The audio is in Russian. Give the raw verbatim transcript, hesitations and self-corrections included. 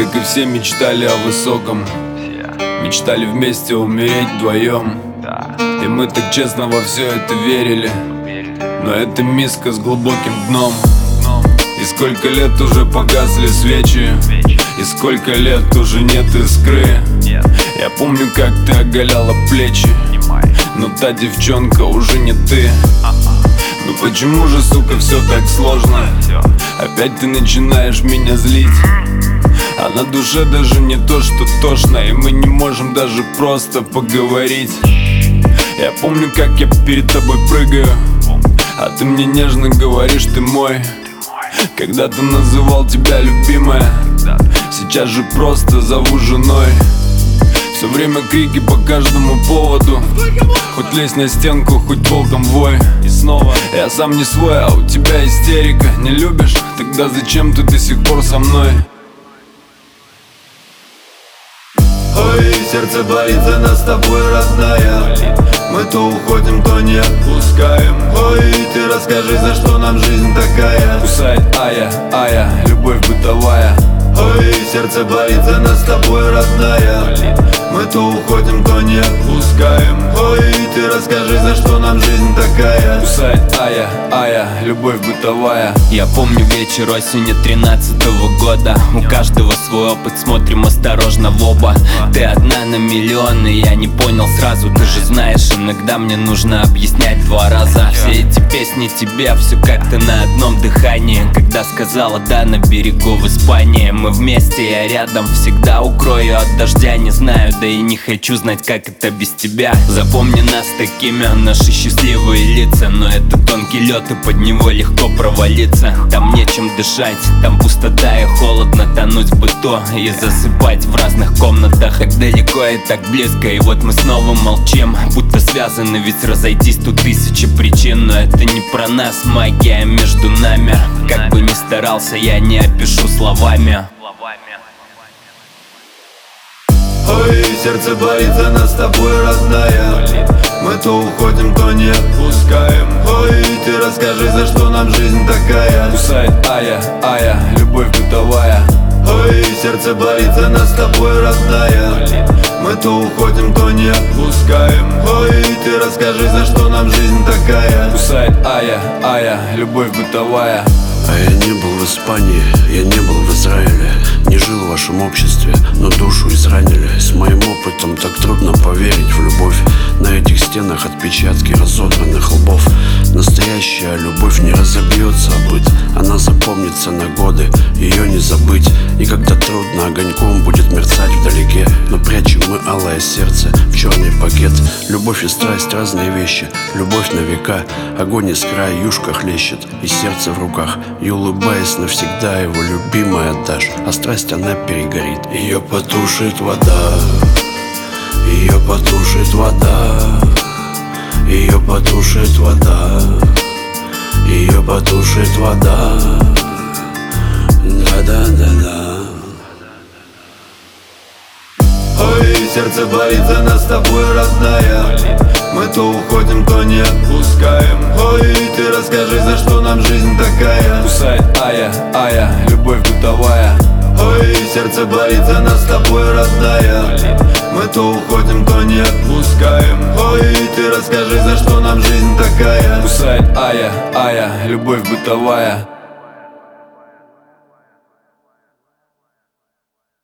как и все, мечтали о высоком. Мечтали вместе умереть вдвоем. И мы так честно во все это верили. Но это миска с глубоким дном. И сколько лет уже погасли свечи, и сколько лет уже нет искры. Я помню, как ты оголяла плечи, но та девчонка уже не ты. Ну почему же, сука, все так сложно? Опять ты начинаешь меня злить. А на душе даже не то, что тошно, и мы не можем даже просто поговорить. Я помню, как я перед тобой прыгаю, а ты мне нежно говоришь, ты мой. Когда-то называл тебя любимая, сейчас же просто зову женой. Все время крики по каждому поводу, хоть лезь на стенку, хоть волком вой. И снова я сам не свой, а у тебя истерика. Не любишь? Тогда зачем ты до сих пор со мной? Ой, сердце болит за нас с тобой, родная. Мы то уходим, то не отпускаем. Ой, ты расскажи, за что нам жизнь такая. Кусает ая, ая, любовь бытовая. Ой, сердце болит за нас с тобой, родная. Мы то уходим, то не отпускаем. Ой, ты расскажи, за что нам жизнь такая. Кусает ая, ая, любовь бытовая. Я помню вечер осени тринадцатого года. У каждого свой опыт, смотрим осторожно в оба. Ты одна на миллион, и я не понял сразу. Ты же знаешь, иногда мне нужно объяснять два раза. Все эти песни тебе, все как-то на одном дыхании. Когда сказала да на берегу в Испании. Мы вместе, я рядом, всегда укрою от дождя. Не знаю, да и не хочу знать, как это без тебя. Запомни нас такими, наши счастливые лица. Но это тонкий лед, и под него легко провалиться. Там нечем дышать, там пустота и холодно. Тонуть в быту и засыпать в разных комнатах. Так далеко и так близко, и вот мы снова молчим. Будто связаны, ведь разойтись тут тысячи причин. Но это не про нас, магия между нами. Как бы ни старался, я не опишу словами. Ой, сердце болит за нас с тобой, родная. Мы то уходим, то не отпускаем. Ой, ты расскажи, за что нам жизнь такая. Кусает ая, ая, любовь бытовая. Ой, сердце болит за нас с тобой, родная. Мы то уходим, то не отпускаем. Ой, ты расскажи, за что нам жизнь такая. Кусает ая, ая, любовь бытовая. А я не был в Испании, я не был в Израиле. Не жил в вашем обществе, но душу изранили. С моим опытом так трудно поверить в любовь. На этих стенах отпечатки разодранных лбов. Настоящая любовь не разобьется о быт. Она запомнится на годы, ее не забыть. И когда трудно, огоньком будет мерцать вдалеке. Но прячем мы алое сердце в черный пакет. Любовь и страсть — разные вещи, любовь на века. Огонь искра, юшка хлещет, и сердце в руках. И улыбаясь навсегда его любимой отдашь. А страсть она перегорит, ее потушит вода. Ее потушит вода. Ее потушит вода. Ее потушит вода. Да-да-да-да. Ой, сердце болит за нас с тобой, родная. Мы то уходим, то не отпускаем. Ой, ты расскажи, за что нам жизнь такая. Кусает ая, ая, любовь бытовая. Ой, сердце болит за нас с тобой, родная. Мы то уходим, то не отпускаем. Ой, ты расскажи, за что нам жизнь такая. Кусает ая, ая, любовь бытовая.